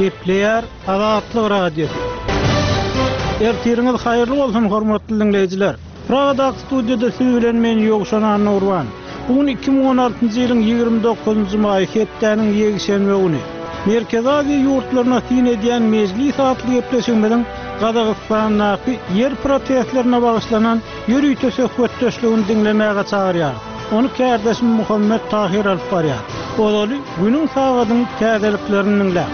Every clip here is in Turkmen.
Kepler Azatlyk Radiosu. Ertiriniz hayırlı bolsun hormatly dinleyijiler. Pragada studiyada söýlen men Ýogşan Nurwan. Bugün 2016-njy ýylyň 29-njy maý hepdeniň ýegişenme güni. Merkez Aziýa ýurtlaryna tin edýän mejlis atly gepleşigimiň Gazagystanyň yer protestlerine bagyşlanan ýürüýte söhbetdeşligini dinlemäge çagyrýar. Onu kärdeşim Muhammed Tahir Alfarya. Olaly günüň sagadyň täzeliklerini dinle.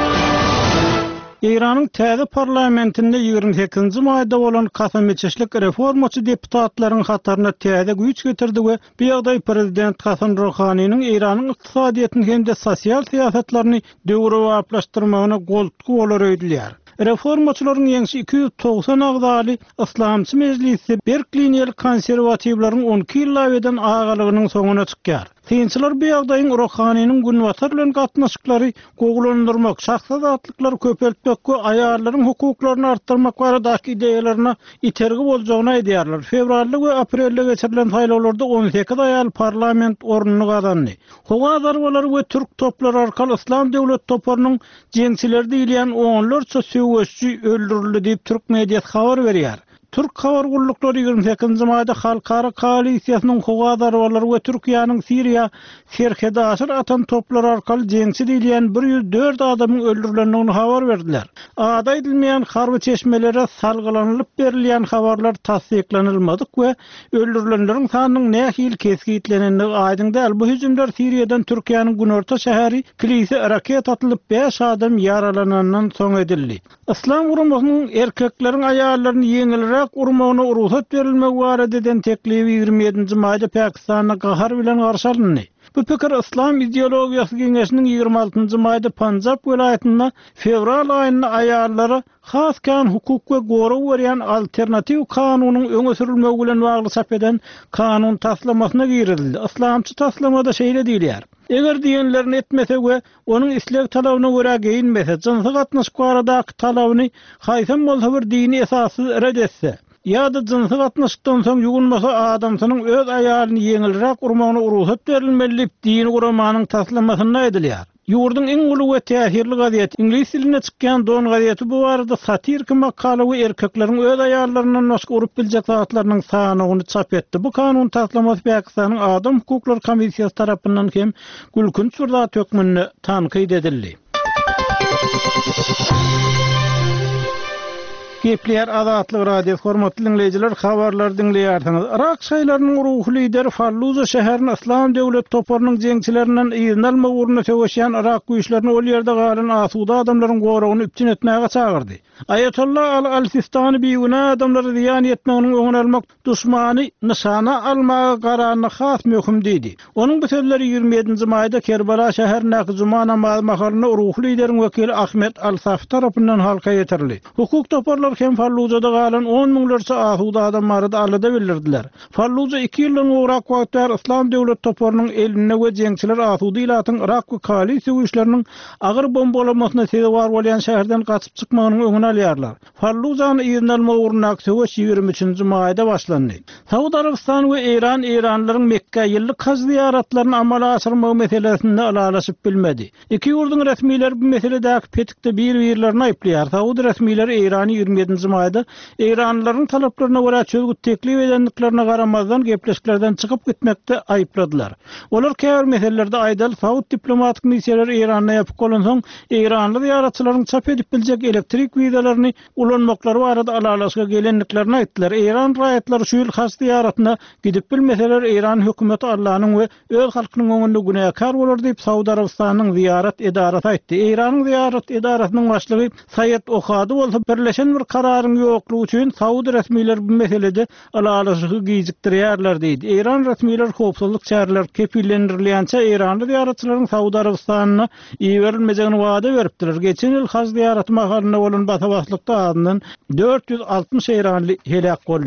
İran'ın täze parlamentinde 28-nji maýda bolan kasam-içişlik reformaçy deputatlaryň hataryna täze güýç getirdi we bu ýagdaý prezident Hasan Rohanyň İran'yň ykdysadyýatyny hem-de sosial siýasatlaryny döwrewaplaşdyrmagyna goltky bolar öýdülýär. Reformaçylaryň ýeňsi 290 agdaly Islamçy mejlisi Berkliniýel konserwatiwlaryň 12 ýyl eden agalygynyň soňuna çykýar. Synçylar bu ýagdaýyň Rohanyň günwatar bilen gatnaşyklary goglandyrmak, şahsy azatlyklar köpeltmek we aýallaryň hukuklaryny artdyrmak baradaky ideýalaryna itergi boljagyny aýdýarlar. Fevralda we aprelde geçirilen saýlawlarda 18 aýal parlament ornuny gazandy. Howazarwalar we türk toplary arkaly Islam döwlet toparynyň jeňçileri diýilen onlarça söwüşçi öldürildi diýip türk mediýasy habar berýär. Türk habar gullukları 28-nji maýda halkara koalisiýasynyň howazarwalary we Türkiýanyň Siriýa serkedaşyr atan toplary arkaly jeňçi diýilen 104 adamyň öldürilendigini habar berdiler. Ada edilmeýän harby çeşmelere salgylanylyp berilýän habarlar tasdiklanylmady we öldürilenleriň sanynyň nähil kesgitlenendigi aýdyň däl. Bu hüjümler Siriýadan Türkiýanyň günorta şäheri Kilise raket atylyp 5 adam yaralanandan soň edildi. İslam urumasynyň erkekleriň aýallaryny ýeňilrek urmagyna ruhsat berilmek barada eden teklibi 27-nji maýda Pakistanyň gahar bilen garşy alındy. Bu pikir İslam ideologiýasy geňeşiniň 26-njy maýda Panjab welaýatynda fevral aýyna aýallara haskan hukuk we goraw berýän alternativ kanunyň öňe sürilmegi bilen bagly çap eden kanun taslamasyna girildi. İslamçy taslamada şeýle diýilýär. Eger diýenlerini etmese we onuň isleg talabyna görä geyinmese, jinsy gatnaşyk baradaky talabyny haýsam bolsa bir dini esasy red etse, ýa-da jinsy gatnaşykdan soň ýugunmasa adamsynyň öz aýalyny ýeňilrek urmagyna ruhsat berilmeli dini guramanyň taslamasyna edilýär. Ýurdun iň uly we täsirli gaziýet ingliz diline çykýan Don gaziýeti bu barada satirik makala we erkekleriň öz aýallarynyň noşk urup biljek zatlarynyň sanyny çap etdi. Bu kanun taslamasy Pakistanyň Adam hukuklary komissiýasy tarapyndan hem gülkünç bir zat hökmüne tanqid edildi. Kepler Azatlyk Radiosu hormatly dinleyijiler, habarlar dinleýärsiňiz. Irak şaýlarynyň ruhly lideri Falluza şäheriniň Islam döwlet toparynyň jeňçilerinden ýyny almak uruna söwüşýän Irak güýçlerini ol ýerde galan asuda adamlaryň goragyny üpçün etmäge çagyrdy. Ayatollah al-Sistani biýüne adamlary ziýan etmeginiň öňüni almak duşmany nyşana almagy garanyny has möhüm diýdi. Onuň bu sözleri 27-nji maýda Kerbala şäherindäki Juma namazy mahalyna ruhly lideriň wekili Ahmet al-Safi tarapyndan halka getirildi. Hukuk toparlar hem Fallujada galan 10 miňlerçe asuda adamlary da alada bildirdiler. Falluja 2 ýyldan urak wagtlar Islam döwlet toparynyň eline we jeňçiler asuda ilatyň Irak we koalisiýa güýçleriniň agyr bombalamasyna sebäp bolýan şäherden gaçyp çykmagynyň öňüne alýarlar. Fallujany ýygnalma uruna söwüş 23-nji maýda başlandy. Saudy Arabistan we Iranlylaryň Mekke ýyllyk haj ziyaratlaryny amala aşyrmagy meselesinde alalaşyp bilmedi. Iki ýurdun resmiýleri bu meseledäki petikde bir-birlerini aýplýar. Saudy resmiýleri Irany 27-nji maýda Iranlylaryň talaplaryna görä çözgüt teklip edendiklerine garamazdan gepleşiklerden çykyp gitmekde aýpladylar. Olar käbir meselelerde aýdal Saudy diplomatik missiýaları Iranda ýapyp bolansoň Iranly ziyaratçylaryň çap edip biljek elektrik wiýdalaryny ulanmaklary barada alalaşyga gelendiklerini aýtdylar. Iran raýatlary şu ýyl has ziyaratına gidip bilmeseler Iran hökümeti Allah'nyň we öz halkynyň öňünde günäkar bolar diýip Saudy Arabistanyň ziyaret edarasy aýtdy. Iranyň ziyaret edarasynyň başlygy Sayed Okhady bolsa birleşen bir kararyň ýoklugy üçin Saudy resmiýleri bu meselede alalaşygy gijikdirýärler diýdi. Iran resmiýleri howpsuzlyk çäreler kepillendirilýänçe Iranly ziyaratçylaryň Saudy Arabistanyna iýerilmejegini wada beripdiler. Geçen ýyl haj ziyaraty mahalyna bolan basabasylykda adından 460 Iranly helak boldy.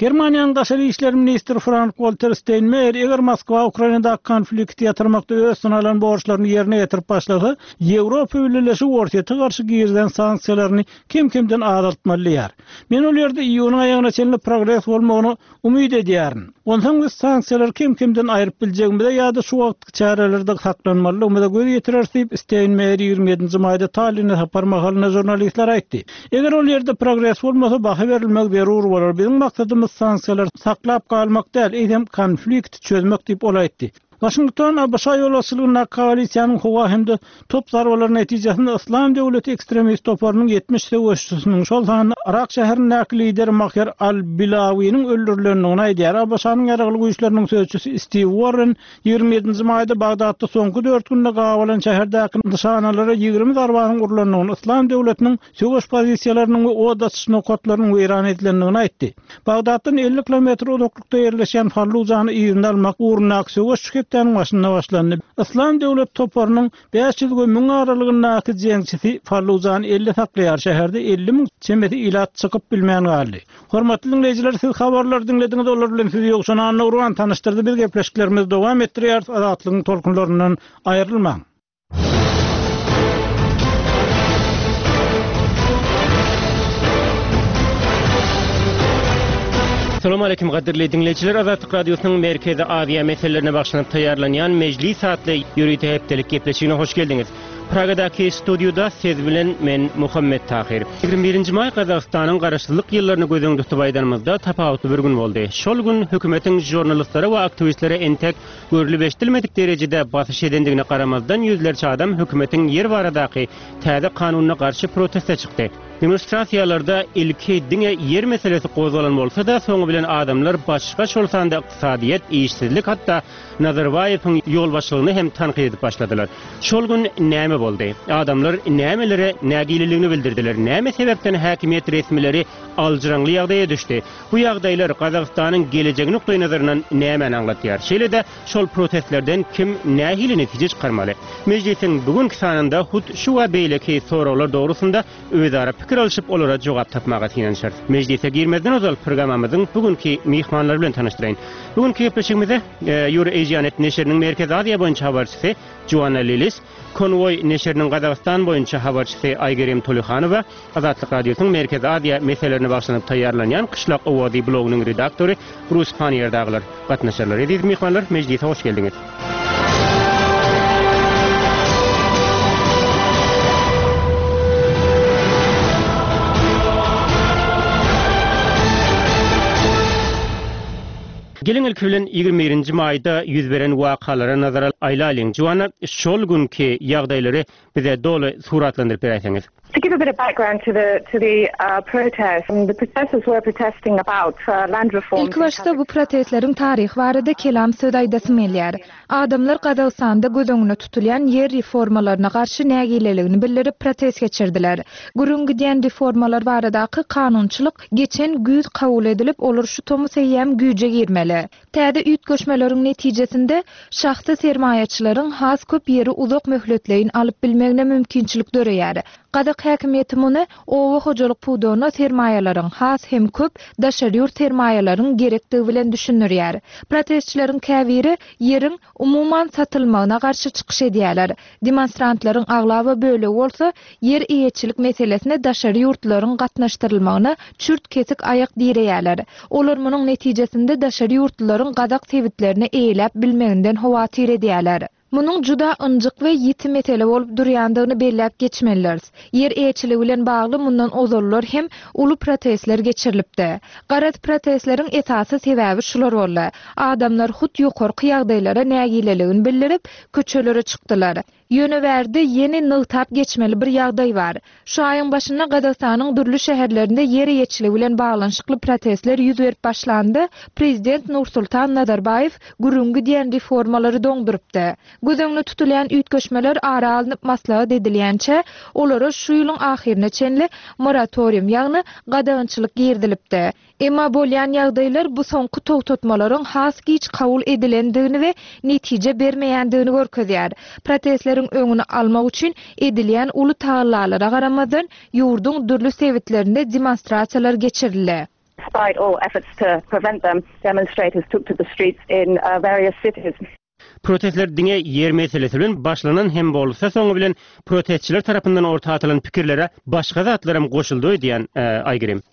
Germaniýanyň daşary işler ministri Frank-Walter Steinmeier eger Moskwa Ukrainada konflikti ýatyrmakda öz sunalan borçlaryny ýerine ýetirip başlasa, Ýewropa Birleşigi ortaýa garşy giýilen sanksiýalaryny kim-kimden azaltmalydyr. Men ol ýerde iýunyň aýagyna çenli progress bolmagyny umyt edýärin. Ondan biz sanksiýalar kim-kimden aýryp biljegimizde ýa-da şu wagtky çarelerde saklanmaly göz ýetirersiň Steinmeier 27-nji maýda Tallinne saparmagyna jurnalistler aýtdy. Eger ol ýerde progress bolmasa baha berilmek zerur bolar. Bizim maksadymız sanksiýalar saklap kalmak däl, eýdem konflikt çözmek diýip olaýtdy. Washington Abşa ýolaşylygyna koalisiýanyň howa hemde top zarbalary netijesinde Islam döwleti ekstremist toplarynyň 70 söwüşçüsiniň şol sanyny Irak şäheriniň näki lideri Maher al-Bilawiň öldürilendigini aýdýar. Abşanyň ýaragly güýçleriniň söwüşçüsü Steve Warren 27-nji maýda Bagdatda soňky 4 günde gawalan şäherdäki nişanalara 20 zarbanyň urulandygyny, Islam döwletiniň söwüş pozisiýalarynyň we odaçyş nokatlarynyň weýran edilendigini aýtdy. Bagdatdan 50 kilometr uzaklykda ýerleşen Fallujany ýerine almak uğruna söwüş başlandy. Islam döwlet toplarynyň 500 we 1000 aralygyndaky jeňçisi Fallujany 50 saklaýar şäherde 50 000 çemeti ilat çykyp bilmän galdy. Hormatly dinleýijiler, siz habarlar dinlediňiz, olar bilen sizi ýokşana Nurwan tanıştyrdy. Bir gepleşiklerimiz dowam etdirýär. Azatlygyň tolkunlaryndan aýrylmaň. Assalamu alaykum gaderli dinleyijiler. Azatlyk radiosynyň Merkezi Aziýa meselelerine bagşlanyp taýýarlanýan mejlis satly ýürüýte hepdelik gepleşigine hoş geldiňiz. Pragadaky studioda siz bilen men Muhammed Tahir. 21-nji maý Gazagstanyň garaşsyzlyk ýyllaryny gözüňde tutup aýdanymyzda tapawutly bir gün boldy. Şol gün hökümetiň jurnalistlary we aktivistlere entek görülip eşdilmedik derejede basyş edendigine garamazdan ýüzlerçe adam hökümetiň ýer baradaky täze kanunyna garşy proteste çykdy. Demonstrasiýalarda ilki diňe yer meselesi gozalan bolsa da soňu bilen adamlar başga şol sanda iqtisadiýet, işsizlik hatda Nazarbayewiň ýol başlygyny hem tanqid edip başladylar. Şol gün näme boldy? Adamlar nämelere nägililigini bildirdiler. Näme sebepden häkimiýet resmileri aljyraňly ýagdaýa düşdi? Bu ýagdaýlar Gazagstanyň gelejegi nukdaý nazaryndan näme anlatýar? Şeýle-de şol protestlerden kim nähili netije çykarmaly? Mejlisiň bugünkü sanynda hut şu we beýleki sorawlar dogrusunda özara pikir alşyp olara jogap tapmaga tiýenşer. Mejlise girmezden ozal programmamyzyň bugünkü mihmanlary bilen tanyşdyraýyn. Bugünkü gepleşigimizde Euro-Asianet neşriniň Merkezi Aziýa boýunça habarçysy Joanna Lilis, Konvoy neşriniň Gazagstan boýunça habarçysy Aýgerem Tolyhanowa, Azatlyk radiosynyň Merkezi Aziýa meselelerini bagşlanyp taýýarlanýan Kışlak Owady blogynyň redaktory Bruce Panier daglar gatnaşarlar. Ediz mihmanlar, mejlise hoş geldiňiz. Gelin ilki bilen 21-nji maýda ýüz beren wakalara nazar aýlaýyn. Joanna, şol günkü ýagdaýlary bize doly suratlandyryp berýärsiňiz. To give a bit of background to the protest, the protesters were protesting about land reform. İlk başta bu protestlerin tarih barada kelam söz aýdasym. Adamlar Gazagstanda gözüňüne tutulýan yer reformalaryna garşy nägileligini bildirip protest geçirdiler. Gürüňki diýen reformalar baradaky kanunçylyk geçen güz kabul edilip olur şu tomu seýýäm güýje girmeli. Täze üýt göçmeleriň netijesinde şahsy sermaýaçylaryň has köp ýeri uzak möhletleýin alyp bilmegine mümkinçilik döreýär. Gazak häkimiýeti muny owa hojalyk puwdagyna sermaýalaryň has hem köp daşary ýurt sermaýalaryň gerekdigi bilen düşünýär. Protestçilerin käbiri ýeriň umuman satylmagyna garşy çykyş edýärler. Demonstrantlaryň aglaby böle bolsa, yer eýetçilik meselesine daşary ýurtlaryň gatnaşdyrylmagyna çürt kesik aýak diýerler. Olar munyň netijesinde daşary ýurtlaryň Gazak sebitlerini eýlep bilmeginden howatyr edýärler. Munun juda ınjyk we ýiti mesele bolup durýandygyny belläp geçmeliler. Yer eýetçiligi bilen bagly mundan ozallar hem uly protestler geçirilipdi. Garaz protestleriň esasy sebäbi şular boldy. Adamlar hut ýokarky ýagdaýlara nägileligini bildirip köçelere çykdylar. Ýöne berdi ýeni nyltap geçmeli bir ýagdaý bar. Şu aýyň başynda Gazagstanyň durly şäherlerinde yer eýetçiligi bilen baglanşykly protestler ýüz berip başlandy. Prezident Nursultan Nazarbayew gürüňki diýen reformalary doňdurypdy. Gözüňde tutulýan üýt göçmeler ara alınıp maslahat edilýänçe, olara şu ýylyň ahirine çenli moratorium ýagny gadagynçylyk girdilipdi. Emma bolýan ýagdaýlar bu soňky togtatmalaryň has giç kabul edilendigini we netije bermeýändigini görkezýär. Protestleriň öňüni almak üçin edilýän uly taýlanlara garamazdan ýurduň dürli sebitlerinde demonstrasiýalar geçirildi. despite all efforts to prevent them, demonstrators took to the streets in various cities. Protestler diňe yer meselesi bilen başlanan hem bolsa soňu bilen protestçiler tarapyndan orta atylan pikirlere başga zatlarym goşuldy diýen Aygrim.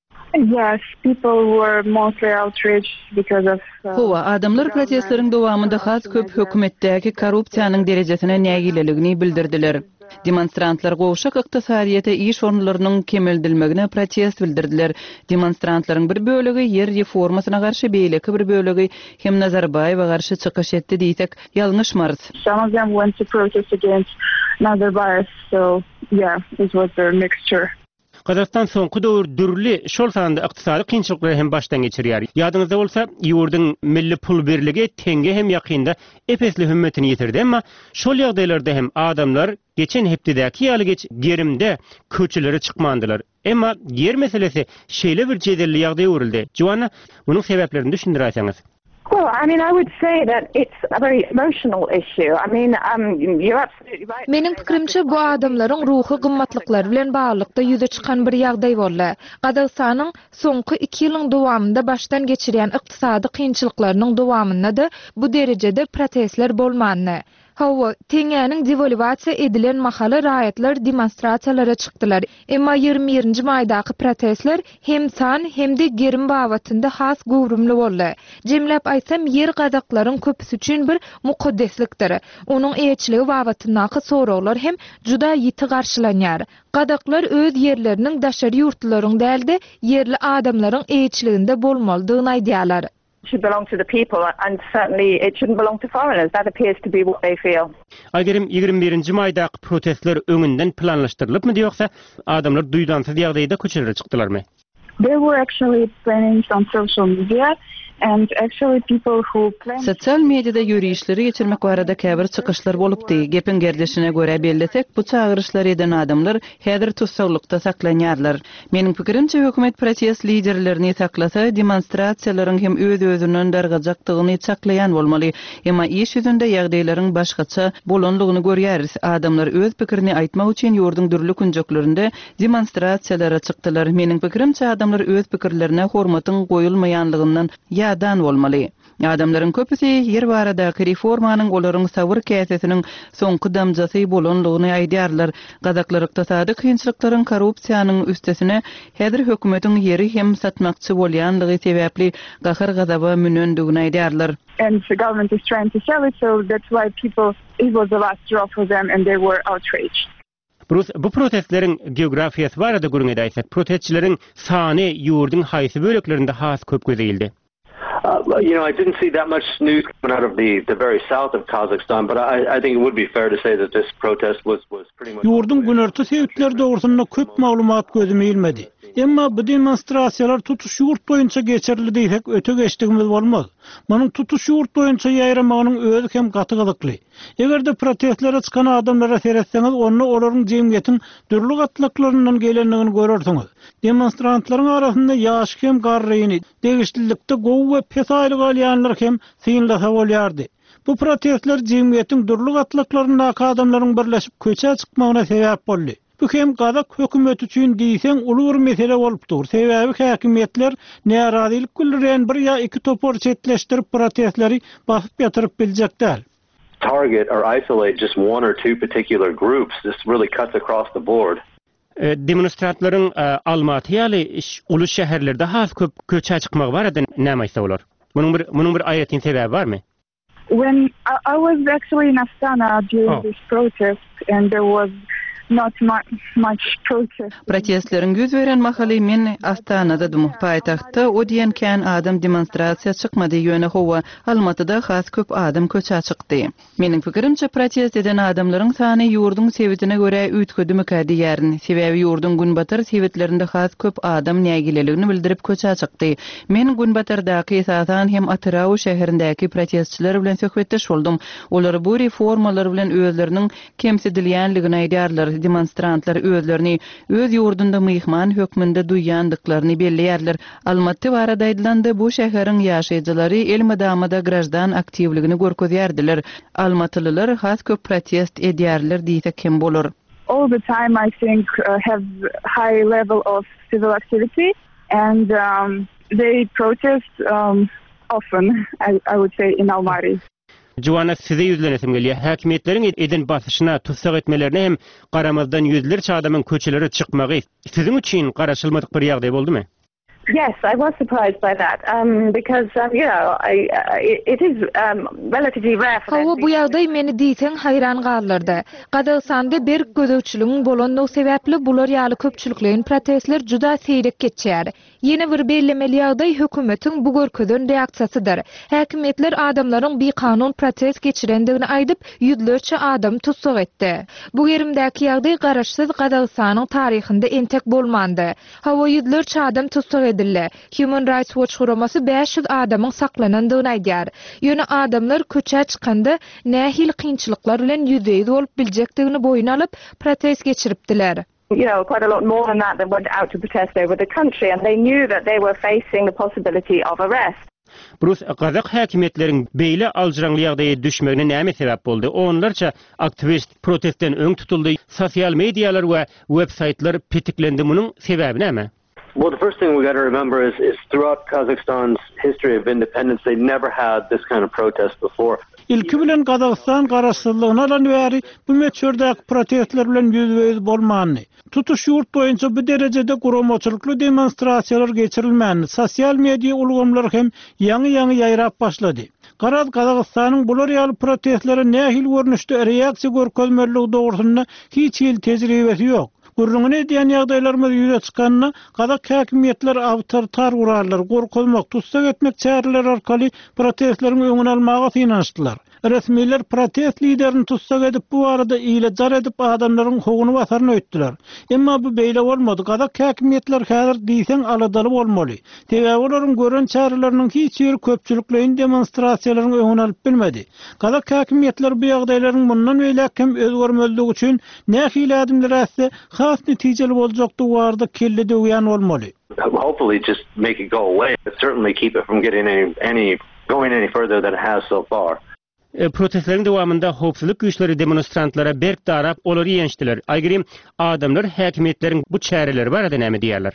Yes, people were mostly outraged because of... Howa, adamlar protestlerin dowamında has köp hökümetdäki korrupsiýanyň derejesine nägileligini bildirdiler. Demonstrantlar gowşak ykdysadyýete iş orunlarynyň kemeldilmegine protest bildirdiler. Demonstrantlaryň bir bölegi yer reformasyna garşy beýleki bir bölegi hem Nazarbayewa garşy çykyş etdi diýsek ýalňyşmarys. Some of them went to protest against Nazarbayev, so yeah, it was a mixture. Kazakistan soňky döwür dürli şol sanda ykdysady kynçylyklary hem başdan geçirýär. Ýadyňyzda bolsa, ýurdyň milli pul birligi tenge hem ýakynda epesli hümmetini ýetirdi, emma şol ýagdaýlarda hem adamlar geçen hepdäki ýaly geç gerimde köçelere çykmandylar. Emma yer meselesi şeýle bir jedelli ýagdaýa öwrildi. Joanna, munyň sebäplerini düşündirýärsiňiz. Well, I mean, I would say that it's a very emotional issue. I mean, you're absolutely right. Menin pikirimçe bu adamlaryň ruhy gymmatlyklary bilen baglanykda ýüze çykan bir ýagdaý boldy. Gazagystanyň soňky 2 ýylyň dowamynda başdan geçirýän ykdysady kynçylyklarynyň dowamynda da bu derejede protestler bolmandy. Hawa, teňäniň devalwasiýa edilen mahaly raýatlar demonstrasiýalara çykdylar. Emma 21-nji maýdaky protestler hem san hem-de gerim bawatynda has gowrumly boldy. Jemläp aýsam, yer gazaklaryň köpüsi üçin bir mukaddeslikdir. Onuň eýçiligi bawatyndaky soraglar hem juda ýiti garşylanýar. Gazaklar öz yerleriniň daşary ýurtlaryň däldi, yerli adamlaryň eýçiliginde bolmalydygyny aýdýarlar. Should belong to the people, and certainly it shouldn't belong to foreigners. That appears to be what they feel. Aýgerim 21-nji maýdaky protestler öňünden planlaşdyrylypmy diýoksa adamlar duýdansyz ýagdaýda köçelere çykdylarmy? They were actually planning on social media, and actually people who plan... Sosial mediada ýürüýüşleri geçirmek barada käbir çykyşlar bolupdy. Gepin gerleşine göre bellesek, bu çağırışlar eden adamlar häzir tutsawlykda saklanýarlar. Meniň pikirimçe hökümet protest liderlerini saklasa, demonstrasiýalaryň hem öz-özünden dargajakdygyny saklayan bolmaly. Emma iş ýüzünde ýagdaýlaryň başgaça bolanlygyny görýäris. Adamlar öz pikirini aýtmak üçin ýurdun dürli künjeklerinde demonstrasiýalara çykdylar. Meniň pikirimçe adamlar öz pikirlerine hormatyň goýulmaýanlygyndan ýadan bolmaly. Adamlaryň köpüsi yer baradaky reformanyň olaryň sabır käsesiniň soňky damjasy bolanlygyny aýdýarlar. Gazaklar ykdysady kynçylyklaryň korrupsiýanyň üstesine häzir hökümetiň yeri hem satmakçy bolýanlygy sebäpli gahyr gazaba münendigini aýdýarlar. And the government is trying to sell it, so that's why people, it was the last straw for them and they were outraged. Bu protestleriň geografiýasy barada görüňe aýtsak, protestçileriň sany ýurdun haýsy böleklerinde has köp gözeýildi. I didn't see that much news coming out of the very south of Kazakhstan, but I think it would be fair to say that this protest was pretty much... Ýurdun günörtü sebäpleri dogrusynda köp maglumat gözüme ilmedi. Emma bu demonstrasiýalar tutuş ýurt boýunça geçerli diýsek öte geçdigimiz bolmaz. Munyň tutuş ýurt boýunça ýaýramagynyň özü hem gaty gazakly. Egerde protestlere çykan adamlara seretseňiz, onu olaryň jemgyýetiň dürli gatlyklarynyň gelenligini görersiňiz. Demonstrantlaryň arasynda ýaş hem garryny, degişlilikde gowy we pes aýlyk alýanlar hem synlasa bolýardy. Bu protestler jemgyýetiň dürli gatlyklaryndäki adamlaryň birleşip köçe çykmagyna sebäp boldy. Bu hem Gazak hökümeti üçin diýsen uly bir mesele bolupdyr. Sebäbi häkimetler närazilik bildiren bir ýa iki topor çetleşdirip protestleri basyp ýatyryp biljekler. Target or isolate just one or two particular groups. This really cuts across the board. Demonstrantlaryň Almaty ýaly uly şäherlerde has köp köçe çykmagy barada näme aýsa bolar? Munyň bir aýatyn sebäbi barmy? When I was actually in Astana during this protest, and there was not much protest. Protestlerin göz veren mahaly men Astana'dadım. Paýtagtda o diýen adam demonstrasiýa çykmady ýöne howa Almatyda has köp adam köçe çykdy. Meniň pikirimçe protest eden adamlaryň sany ýurdun sebitine göre üýtgüdimi diýärin. Sebäbi ýurdun günbatar sebitlerinde has köp adam nägileligini bildirip köçe çykdy. Men günbatardaky esasan hem Atraw şäherindäki protestçiler bilen söhbetdeş boldum. Olar bu reformalar bilen özleriniň kemsidilýänligini aýdýarlar. Demonstrantlar özlerini öz ýurdunda myhman hökmünde duýandyklaryny belleýärler. Almaty barada aýdylandy, bu şäheriň ýaşaýjylary elmadamada grajdan aktivligini görkezýärdiler. Almatylylar has köp protest edýärler diýsek kim bolar? All the time I think have high level of civil activity. and they protest often, I would say, in Almaty. Juwana size yüzlenesim gelýär. Häkimetlerin edin basyşyna tutsak etmelerine hem garamazdan yüzlerçe adamın köçelere çykmagy sizin üçün garaşylmadyk bir ýagdaý boldumy? Yes, I was surprised by that because it is relatively rare for Hawa bu ýagdaý meni diýsen hayran galdyrdy. Gadagstanda bir gözöçlüğün bolan o sebäpli bular ýaly köpçüliklerin protestler juda seýrek geçýär. Yeni bir bellemeli ýagdaý hökümetin bu görkezden reaksiýasydyr. Häkimetler adamlaryň bir kanun protest geçirendigini aýdyp ýüzlerçe adam tutsak etdi. Bu yerimdäki ýagdaý garaşsyz Gadagstanyň taryhynda entek bolmandy. Hawa ýüzlerçe adam tutsak Human Rights Watch guramasy 500 adamyň saklanandygyny aýdýar. Ýöne adamlar köçe çykanda nähil kynçylyklar bilen ýüzeye bolup biljekdigini boyuna alyp protest geçiripdiler. Quite a lot more than that went out to protest over the country, and they knew that they were facing the possibility of arrest. Brus Kazak häkimetleriň beýle alжyraňly ýagdaýa düşmegine näme sebäp boldy? Onlarça aktivist protestden öň tutuldy. Sosial medialar we websaytlar pitiklendi. Munyň sebäbi näme? Well, the first thing we got to remember is throughout Kazakhstan's history of independence, they never had this kind of protest before. İlki bilen Kazakstan garaşsyzlygyna alan bäri bu meçhurdäki protestler bilen ýüzbeýiz bolmandy. Tutuş ýurt boýunça bu derejede guramaçylykly demonstrasiýalar geçirilmändi. Sosial media ulgamlary hem ýaňy ýaýrap başlady. Kazakstanyň bular ýaly protestlere nähil görnüşde reaksiýa görkezmeligi dogrusynda hiç ýyl tejribesi ýok. Gurrungyny diýen ýagdaýlarymyz ýüze çykanyna Kazak häkimetler awtoritar gurallar gorkozmak, tutsak etmek çäreleri arkaly protestleriň öňüni almaga synanyşdylar. Resmiler protest liderini tutsak edip bu arada ýyle jar edip adamlaryň hoguny basaryny öýtdiler. Emma bu beýle bolmady. Kazak häkimetler häzir diýsen aladaly bolmaly. Teýäwirleriň gören çäreleriniň hiç ýeri köpçüliklerin demonstrasiýalaryň öňüni alyp bilmedi. Kazak häkimetler bu ýagdaýlaryň bundan beýlekem özgörmeldigi üçin nähil adımlar atsa has netijeli boljakdygy barada kelle döwýän bolmaly. Hopefully just make it go away, but certainly keep it from getting going any further than it has so far. Protestlerin dowamında howpsuzlyk güýçleri demonstrantlara berk darap olary ýençdiler. Aýgyrym adamlar häkimetleriň bu çäreleri barada näme diýerler?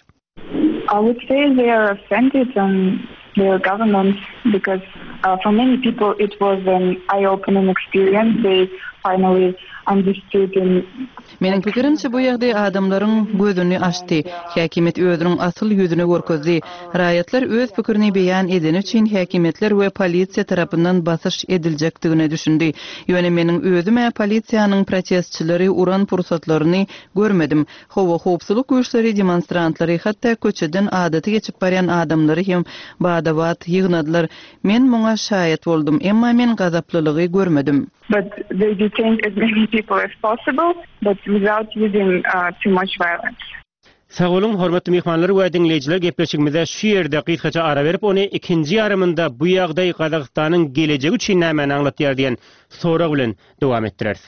I would say they are offended on their government because for many people it was an eye-opening experience. They finally understood and Meniň pikirimçe bu ýagdaý adamlaryň gözüni açdy. Häkimet özüniň asyl ýüzüni görkezdi. Raýatlar öz pikirini beýan eden üçin häkimetler we polisiýa tarapyndan basyş ediljekdigine düşündi. Ýöne meniň özüme polisiýanyň protestçileri uran pursatlaryny görmedim. Howpsuzlyk güýçleri demonstrantlary hatda köçeden adaty geçip barýan adamlary hem badawat ýygnadylar. Men muňa şaýat boldum, emma men gazaplylygy görmedim. But they detained as many people as possible, but without using too much violence. Sağ olun, hormatly mehmanlar we dinleýijiler, gepleşigimize şu ýerde gysgaça ara berip, ony ikinji ýarymynda bu ýagdaý Kazakstanyň gelejegi üçin näme aňlatýar diýen sorag bilen dowam etdireriz.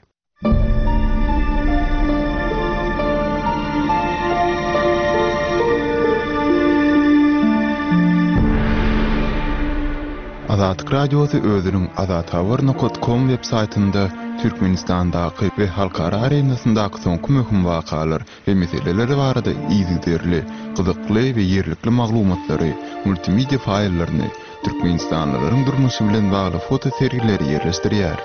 Azatlyk radiosu özüniň azathabar.com web saytynda Türkmenistandaky we halkara arenasyndaky soňky möhüm wakalar we meseleler barada ýygyderli, gyzykly we ýerlikli maglumatlary, multimedia faýllaryny, türkmenistanlylaryň durmuşy bilen bagly foto serileri ýerleşdirýär.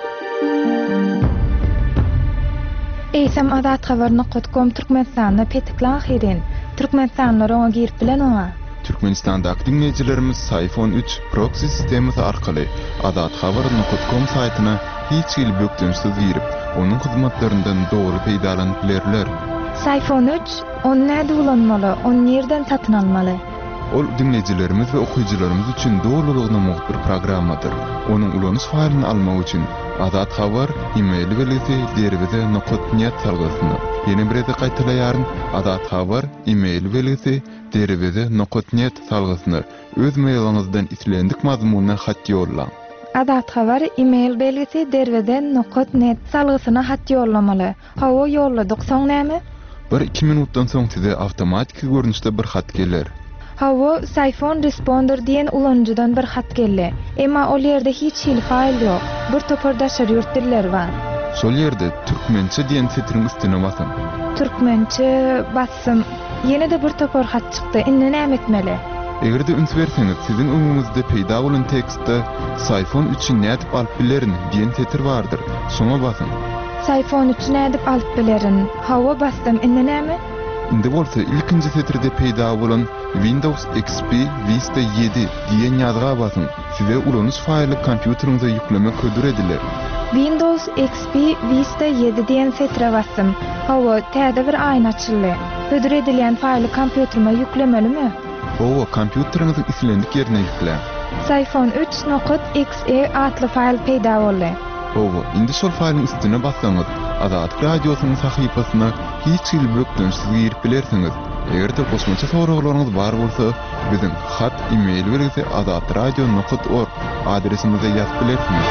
Eýsem azathabar.com Türkmenistanda petiklan hirin. Türkmenistanlar oňa girip bilen oňa. Türkmenistandaky dinleýijilerimiz iPhone 3 proxy sistemi arkaly azathabar.com saytyna hiç ýyl bökdünsiz girip, onuň hyzmatlaryndan dogry peýdalanyp bilerler. iPhone 3 onu näde ulanmaly, onu nerden satyn almaly? Ol dinleýijilerimiz we okuýjylarymyz üçin dogrulygyna muhbir programmadyr. Onuň ulanyş faýlyny almak üçin Azat Habar e-mail belgisi derwede.net salgysyny ýene bir ede gaýtalaýaryn. Azat Habar e-mail belgisi derwede.net salgysyny öz mailyňyzdan islendik mazmunyna hat ýollaň. Azat Habar e-mail belgisi derwede.net salgysyna hat ýollamaly. Hawa ýolladyk soň näme? 1-2 minutdan soň size awtomatik görnüşde bir hat geler. Hawa iPhone Responder diýen ulanjydan bir hat geldi. Emma ol ýerde hiç hil faýl ýok. Bir topardaşar ýurt diller bar. Şol ýerde türkmençe diýen setriň üstüne basyň. Türkmençe bassym. Yine de bir topor hat çıktı. Inne näme etmeli? Egerde üns berseňiz, sizin öňüňizde peýda bolan tekstde Sayfon üçin nädip alyp bilerin diýen tetir bardyr. Şoňa basın. Sayfon üçin nädip alyp bilerin. Hawa bastym. Inne näme? Indi bolsa ilkinji tetirde peýda bolan Windows XP Vista 7 diýen ýazga basın. Size ulanys faýly kompýuteriňize ýüklemek ködür ediler. Windows XP Vista 7 diýen setre bastym. Hawa täze bir aýna açyldy. Ködür edilen faýly kompýuterime ýüklemelimi? O, kompýuteriňiziň islendik ýerine ýükle. Sayfon 3.exe adly faýl peýda boldy. O, indi şol faýlyň üstüne bassaňyz, Azat radiosynyň sahypasyna hiç ilbökdensiz girip bilersiňiz. Egerde goşmaça soraglaryňyz bar bolsa, biziň hat, e-mail berýärsiz azatradio.org adresimize ýazyp bilersiňiz.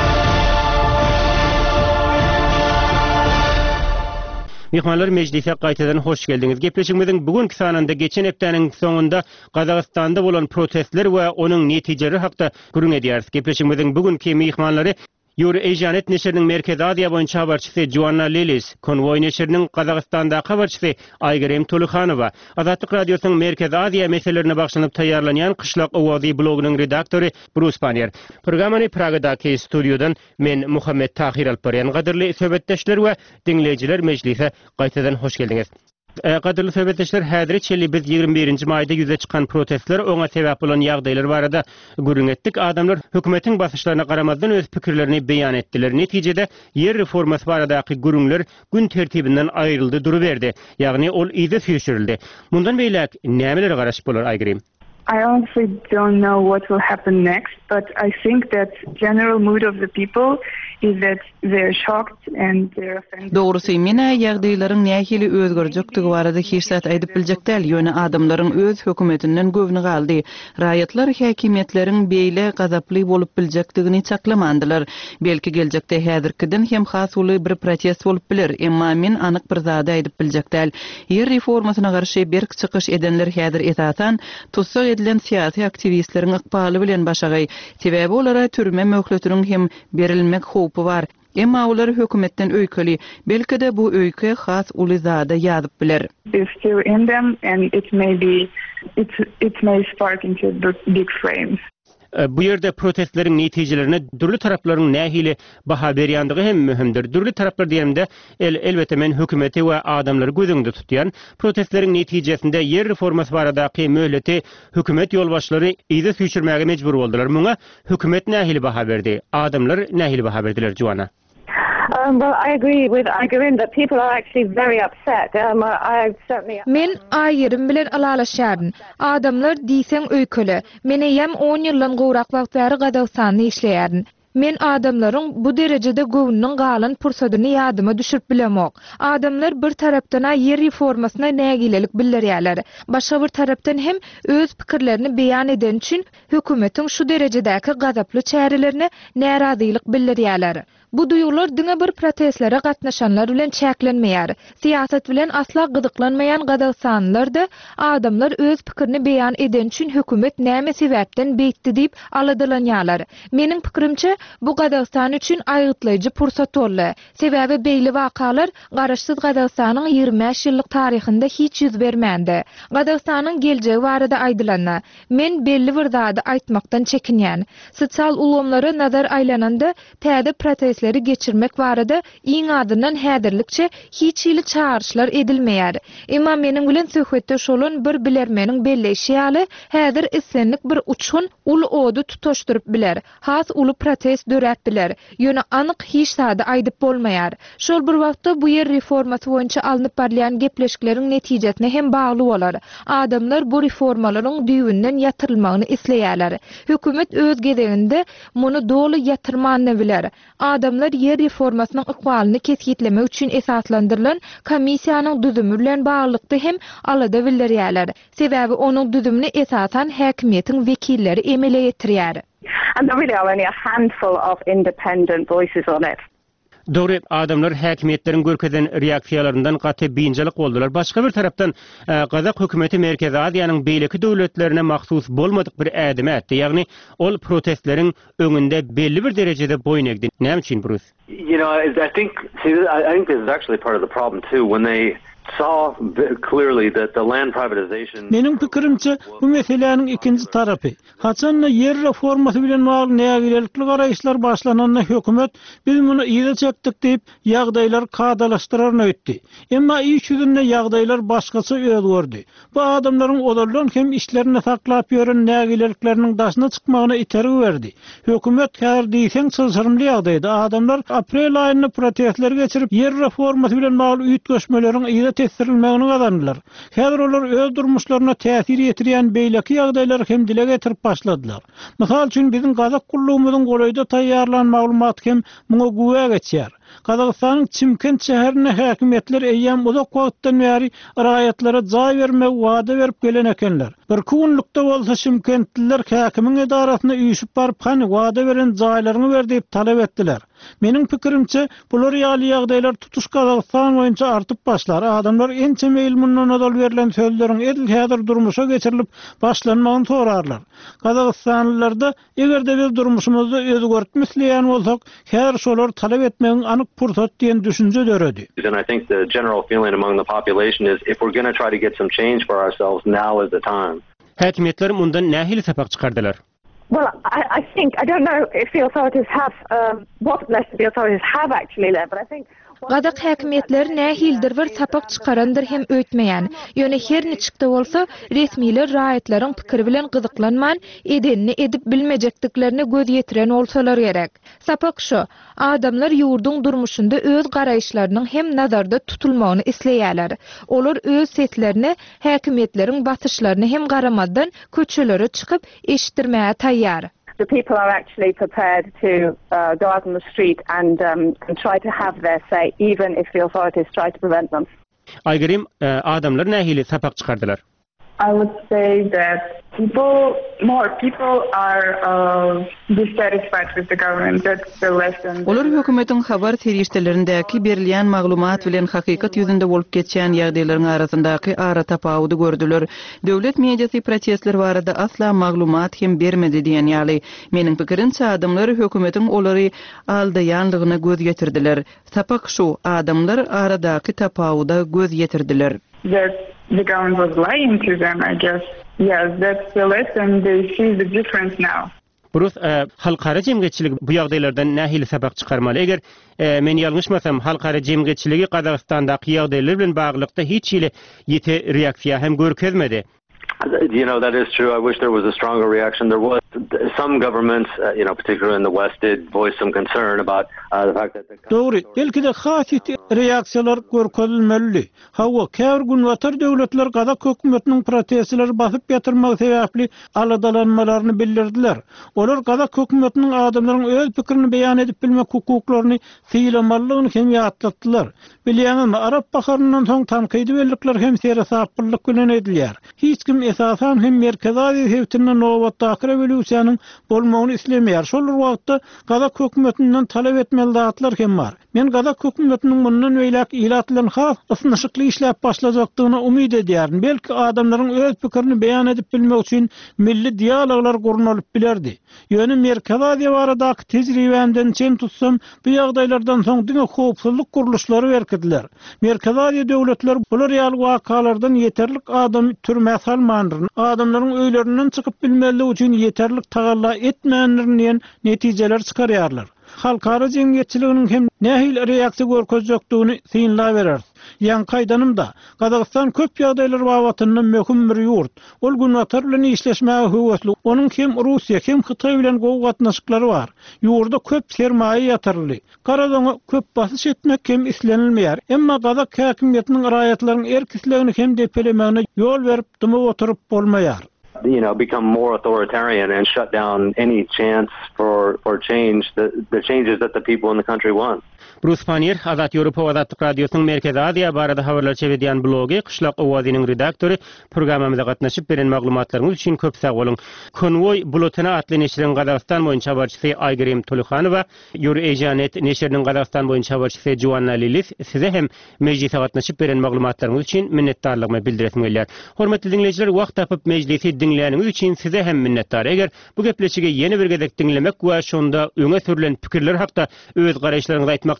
Mehmanlar meclise gaýtadan hoş geldiňiz. Gepleşigimiziň bugünkü sanynda geçen hepdeniň soňunda Gazagystanda bolan protestler we onuň netijeleri hakda gürüň edýäris. Gepleşigimiziň bugünkü mehmanlary Ýuri Ejanet neşriniň Merkezi Aziýa boýunça habarçysy Joanna Lelis, Konvoy neşriniň Gazagystanda habarçysy Aýgerem Tolukanowa, Azatlyk radiosynyň Merkezi Aziýa meselelerini bagşlanyp taýýarlanýan Kışlak Owazy blogunyň redaktory Bruce Panier. Programany Pragadaky studiodan men Muhammed Tahir Alparyan. Gaderli söhbetdeşler we dinleyijiler, meclise gaýtadan hoş geldiňiz. Gaderli söhbetdeşler, häzir çelli biz 21-nji maýda ýüze çykan protestler oňa sebäp bolan ýagdaýlar barada gürüň etdik. Adamlar hökümetiň basyşlaryna garamazdan öz pikirlerini beýan etdiler. Netijede yer reformasy baradaky gürüňler gün tertibinden aýryldy, duruberdi. Ýagny ol ýygy süýşürildi. Mundan beýlek nämeleri garaşyp bolar Aýgerem? I honestly don't know what will happen next, but I think that general mood of the people is that they're shocked and they're offended. Dogrusu mene ýagdaýlaryň nähili özgörjekdigi barada hiç zat aýdyp biljekdäl. Ýöne adamlaryň öz hökümetinden gowny galdy. Raýatlar häkimetleriň beýle gazaply bolup biljekdigini çaklamandylar. Belki geljekde häzirkiden hem has uly bir protest bolup biler. Emma men anyk bir zada aýdyp biljekdäl. Yer reformasyna garşy berk çykyş edenler häzir etatan tutsak edilen siyasi aktivistleriň ykbaly bilen başagay. Sebäbi olara türme möhletiniň hem berilmek howpy bar. Emma olar hökümetten öýkeli. Belki de bu öýke has uly zada ýazyp biler. It's still in them, and it may spark into big flames. Bu ýerde protestleriň netijelerine dürli taraplaryň nähili baha berýänligi hem mühimdir. Dürli taraplar diýende elbette men hökümeti we adamlary gözüňde tutýan protestleriň netijesinde yer reformasy baradaky möhleti hökümet ýolbaşlary ýygy süýçürmäge mejbur boldylar. Muňa hökümet nähili baha berdi, adamlar nähili baha berdiler Joanna? Well, I agree with Aýgerem that people are actually very upset. I certainly. Men Aýgerem bilen alalaşýaryn. Adamlar diýseň öýkeli. Meni ýem 10 ýyldan gowrak wagt bäri Gazagystanda işleýäryn. Men adamlaryň bu derejede gowunyň galan pursadyny ýadyma düşürip bilemok. Adamlar bir tarapdan yer reformasyna nägilelik bildirýärler. Başga bir tarapdan hem öz pikirlerini beýan eden üçin hökümetiň şu derejedäki gazaply çärelerini närazylyk bildirýärler. Bu duýgular diňe bir protestlere gatnaşanlar bilen çäklenmeýär. Siýasat bilen asla gydyklanmaýan Gazagystanylarda adamlar öz pikirini beýan eden üçin hökümet näme sebäpden beýtdi diýip aladylanýarlar. Meniň pikirimçe bu Gazagystan üçin aýgytlaýjy pursat boldy. Sebäbi beýli wakalar garaşsyz Gazagystanyň 25 ýyllyk taryhynda hiç ýüz bermändi. Gazagystanyň geljegi barada aýdylanna. Men belli bir zady aýtmakdan çekinýän. Sosial ulamlara nazar aýlananda täze protest geçirmek barada iň adından häzirlikçe hiç ýyly çağrışlar edilmeýär. Emma meniň bilen söhbetde şolun bir bilermeniň belleşi ýaly häzir islenlik bir uçun ul odu tutaşdyryp biler. Has uly protest dörät biler. Ýöne anyk hiç zada aýdyp bolmaýar. Şol bir wagtda bu yer reformasy boýunça alınıp barlayan gepleşikleriň netijesine hem bagly bolar. Adamlar bu reformalaryň düýbünden ýatyrylmagyny isleýärler. Hökümet öz gezeginde muny doly ýatyrmanyny biler. Adamlar yer reformasynyň ykbalyny kesgitlemek üçin esaslandyrylan komissiýanyň düzümi bilen baglykdy hem alada bildirýärler. Sebäbi onuň düzümini esasan häkimiýetiň wekilleri emele ýetirýär. And there really are only a handful of independent voices on it. Dogry, adamlar häkimiýetleriň görkezden reaksiýalaryndan gaty biňjalik boldular. Başga bir tarapdan Gazak hökümeti Merkezi Aziýanyň beýleki döwletlerine mahsus bolmadyk bir ädime etdi. Ýagny ol protestleriň öňünde belli bir derejede boyun egdi. Näme üçin Bruce? You know, I think this is actually part of the problem too. When they saw clearly that the land privatization. Menin pikirimçe bu meselenin ikinci tarapy. Haçanla yer reformasy bilen bagly nägilelikli garaýşlar başlananda hökümet biz muny ýyla çekdik diýip ýagdaýlar kadalaşdyraryny öýtdi. Emma iş ýüzünde ýagdaýlar başgaça öýdürdi. Bu adamlaryň olarlan hem işlerini saklap ýören nägilelikleriniň daşyna çykmagyna itergi berdi. Hökümet häzir diýsen çylşyrymly ýagdaýda adamlar aprel aýyny protestler geçirip yer reformasy bilen bagly üýt göçmeleriň ýyla tesirilmegini gazandylar. Häzir olar öz durmuşlaryna täsir ýetirýän beýleki ýagdaýlary hem dile getirip başladylar. Mysal üçin biziň gazak gullugymyzyň golaýda taýýarlanan maglumat hem muňa güwe geçýär. Kazakstanyň Çimkent şäherine häkimetler eýýän uzak wagtdan bäri raýatlara jaý bermek wada berip gelen ekenler. Bir kunlukda bolsa Çimkentliler häkimiň edarasyna üýüşip baryp hany wada beren jaýlaryny ber diýip talap etdiler. Mening pikirimçe bular ýaly ýagdaýlar tutuş Kazakstan boýunça artyp başlar. Adamlar ençe meýil mundan adal berilen sözleriň edil häzir durmuşa geçirilip başlanmagyny sorarlar. Kazakstanlylarda egerde biz durmuşymyzdy özgörtmisleýän bolsak, häzir şolar talap etmegiň anyk pursat diýen düşünje döredi. And I think the general feeling among the population is if we're going to try to get some change for ourselves, now is the time. Häkimetler mundan nähili sapak çykardylar? Well, I think, I don't know if the authorities have, what lessons the authorities have actually learned, but I think Gadak häkimetler nähildir bir sapak çykarandyr hem öýtmeýän. Ýöne her niçikde bolsa resmiler raýatlaryň pikiri bilen gyzyklanman, edenini edip bilmejekdiklerini göz ýetiren bolsalar gerek. Sapak şu, adamlar ýurduň durmuşynda öz garaýşlarynyň hem nazarda tutulmagyny isleýärler. Olar öz seslerini, häkimetleriň basyşlaryny hem garamaddan köçelere çykyp eşitdirmäge taýýar. the people are actually prepared to go out on the street and try to have their say, even if the authorities try to prevent them. Aygerim, adamlar nähili sapak çykardylar? I would say that more people are dissatisfied with the government. That's the lesson. Olar hökümetiň habar terişdelerindäki berilýän maglumat bilen hakykat ýüzünde bolup geçýän ýagdaýlaryň arasyndaky ara tapawudy gördüler. Döwlet mediasy protestler barada asla maglumat hem bermedi diýen ýaly. Meniň pikirimçe adamlar hökümetiň olary aldaýanlygyna göz getirdiler. Sapak şu, adamlar aradaky tapawuda göz getirdiler. That the government was lying to them, I guess. Yes, that's the lesson. They see the difference now. Burus halkara jemgyçilik bu ýagdaýlardan nähili sabak çykarmaly? Eger men ýalňyşmasam, halkara jemgyçiligi Kazakstandaky ýagdaýlar bilen baglykda hiç ýyly ýete reaksiýa hem görkezmedi. You know, that is true. I wish there was a stronger reaction. There was some governments, particularly in the West, did voice some concern about the fact that the Doğru. Belki de hasit reaksiyalar görkezilmeli. Hawa käwr gün watar döwletler Kazak hökümetiniň protestleri basyp ýatyrmagy sebäpli aladalanmalaryny bildirdiler. Olar Kazak hökümetiniň adamlaryň öz pikirini beýan edip bilmek hukuklaryny syýlamalygyny hem ýatlatdylar. Bilýänmi, Arap baharyndan soň tankydy bellikler hem serasaplyk bilen edilýär. Hiç kim esasan hem merkezi hewtinde nowatdaky revolýusiýanyň bolmagyny islemeýär. Şol wagtda Kazak hökümetinden talap etmeli zatlar hem bar. Men Kazak hökümetiniň bundan öýlek ýylatlanan has ysnyşykly işläp başlajakdygyna umyt edýärin. Belki adamlaryň öz pikirini beýan edip bilmek üçin milli dialoglar gurnulyp bilerdi. Ýöne merkezi baradaky tejribemden çen tutsam, bu ýagdaýlardan soň diňe howpsuzlyk guruluşlary berkediler. Merkezi döwletler bular ýaly wakalardan ýeterlik adam türmäge salmandyr. Adamlaryň öýlerinden çykyp bilmeli üçin ýeterlik tagalla etmeýänlerden netijeler çykarýarlar. Halkara jemgyýetçiliginiň hem nähil reaksiýa görkezjekdigini syňla berer. Ýan kaýdanymda Kazakstan köp ýagdaýlar babatyndan möhüm bir ýurt. Ol gün watar bilen işleşmäge höwesli. Onuň hem Russiýa hem Hytaý bilen gowy gatnaşyklary bar. Ýurda köp sermaýe ýatyrly. Karadoňa köp basyş etmek hem islenilmeýär. Emma Kazak häkimetiniň raýatlaryň erkisligini hem depelemegine ýol berip dymy oturup bolmaýar. Become more authoritarian and shut down any chance for change, the changes that the people in the country want. Bruce Panier, Azat Ýewropa Azatlyk Radiosynyň Merkezi Aziýa barada habarlar çevirýän blogy Kışlak owazynyň redaktory programmamyza gatnaşyp beren maglumatlaryňyz üçin köp sag bolun. Konvoy bulutuna atly neşriň Kazakstan boýunça habarçysy Aygerim Tolukanowa, Euro-Asia.net neşriniň Kazakstan boýunça habarçysy Joanna Lilis size hem mejlise gatnaşyp beren maglumatlaryňyz üçin minnetdarlygymy bildiresim gelýär. Hormatly dinleýijiler, wagt tapyp mejlisi dinleýäniňiz üçin size hem minnetdar. Eger bu gepleşige ýeni bir gezek dinlemek we şonda öňe sürülen pikirler hakda öz garaýşlaryňyzy aýtmakçy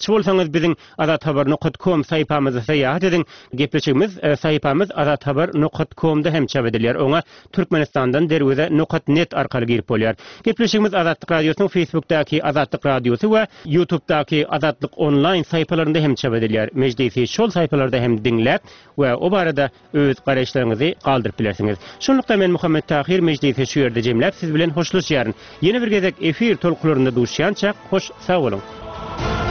bolmokçy bolsaňyz biziň azathabar.com saýpamyza seýahat ediň. Gepleşigimiz saýpamyz azathabar.com-da hem çap edilýär. Oňa Türkmenistandan derwede.net arkaly girip bolýar. Gepleşigimiz Azatlyk Radiosynyň Facebookdaky Azatlyk Radiosy we YouTube'daky Azatlyk online saýpalarynda hem çap edilýär. Mejlisi şol saýpalarda hem diňläp we o barada öz garaşlaryňyzy galdyryp bilersiňiz. Şonlukda men Muhammed Tahir mejlisi şu ýerde jemläp siz bilen hoşlaşýaryn. Ýene bir gezek efir tolkularynda duşýança hoş sag bolun.